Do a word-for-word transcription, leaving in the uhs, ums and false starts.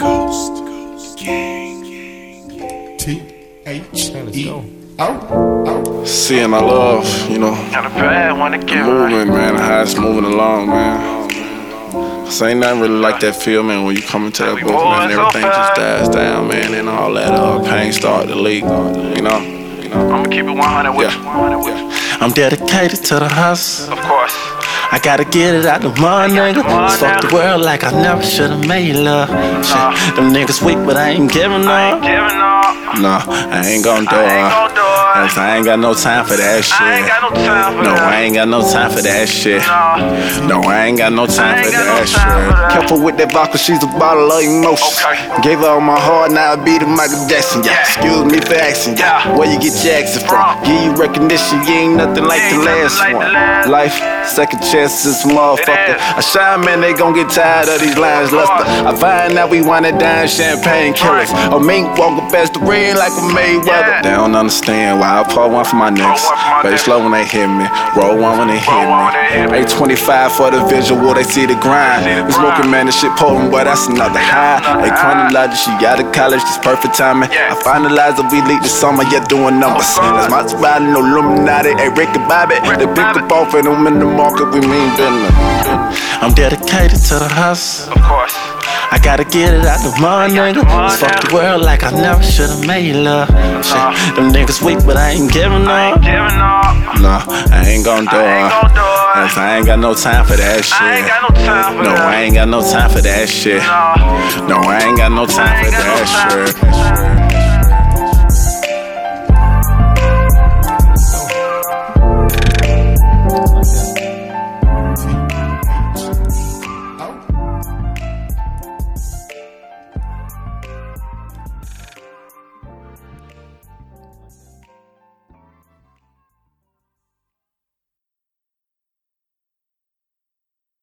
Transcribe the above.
Ghost Gang. T H E O. Seeing I love, you know, the movement, man, how it's moving along, man. Cause ain't nothing really like that feel, man, when you come into that book, man, and everything just dies down, man, and all that uh, pain start to leak, you know. You know. I'ma keep it one hundred with Yeah. you. one hundred with you. I'm dedicated to the hustle. Of course. I gotta get it out the mud, nigga. Fuck the world like I never should've made love. Shit, them niggas weak, but I ain't giving I ain't up. giving up. No, I ain't gon' do I ain't it. gon' do it. I ain't got no time for that shit. I ain't got no time for No, that. I ain't got no time for that shit. No. No, I ain't got no time I for ain't got no that time for that. shit. Careful with that vodka, she's a bottle of emotion. Okay. Gave her all my heart, now I beat her Michael Jackson. Yeah. Yeah. Excuse me for asking. Yeah. Yeah. Where you get your accent from? From. Give you recognition, you ain't nothing like Ain't the nothing last like the one. last. Life, second chances, motherfucker. It is. I shine, man, they gon' get tired of these lines, luster. I find out we wanna dine champagne killers. Right. A mink walking past the ring like a Mayweather. Yeah. They don't understand why I pour one for my necks. one for my But they necks. slow when they hit me, roll one when they hit Roll one when they hit me. me. eight twenty-five for the visual, they see the grind. See the We smoking, man, this shit potent, boy, that's another high. another Hey, high. chronology, she out of college, this perfect timing. Yeah. I finalized the lead this summer, yeah, doing numbers. Oh, God. That's my spot, no Illuminati. Hey, Rick and Bobby, they pick Bobby. up off and them in the market, we mean business. I'm dedicated to the hustle. Of course. I gotta get it out the mud, Got the nigga. mud Fuck now. the world like I never should've made love. Shit, them niggas weak, but I ain't giving I up. ain't giving up. No, I ain't gon' do I ain't it. gon' do it. Cause I ain't got no time for that shit. I ain't got no time for No, that. I ain't got no time for that shit. No. No, I ain't got no time I for ain't got no that time. shit.